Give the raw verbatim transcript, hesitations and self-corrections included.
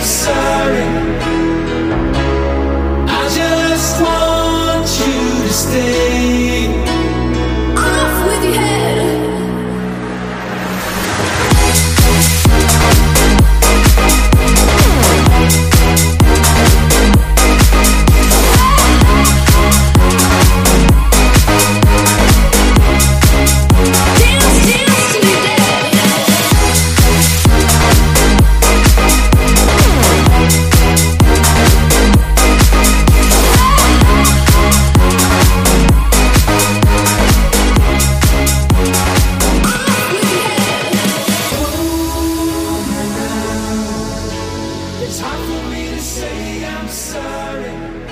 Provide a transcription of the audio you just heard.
sorry. I just want you to stay. Off with your head. It's hard for me to say I'm sorry.